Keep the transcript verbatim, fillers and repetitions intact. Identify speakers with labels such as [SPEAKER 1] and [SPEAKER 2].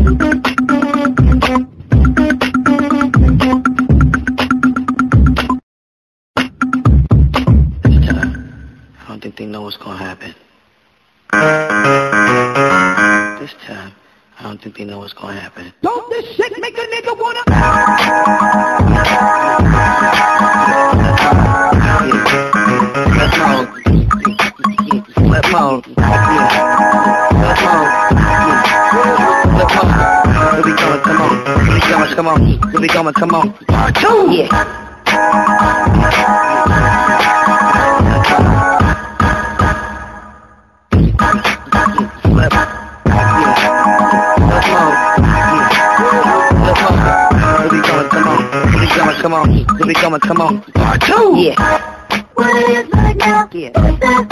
[SPEAKER 1] I don't think they know what's gonna happen. This time, I don't think they know what's gonna happen.
[SPEAKER 2] Don't this shit make a nigga wanna?
[SPEAKER 1] Flip mode. Flip mode. Flip mode. Flip mode. Here we going, come on. Here we going, come on. Here we going, come on. Part two. Yeah. Flip. Yeah. Flip mode. Yeah. Flip mode. Here we going, come on. Here we going, come on. Here we going, come on. Part two. Yeah.
[SPEAKER 3] What it is like now?
[SPEAKER 1] Yeah.
[SPEAKER 3] What's that?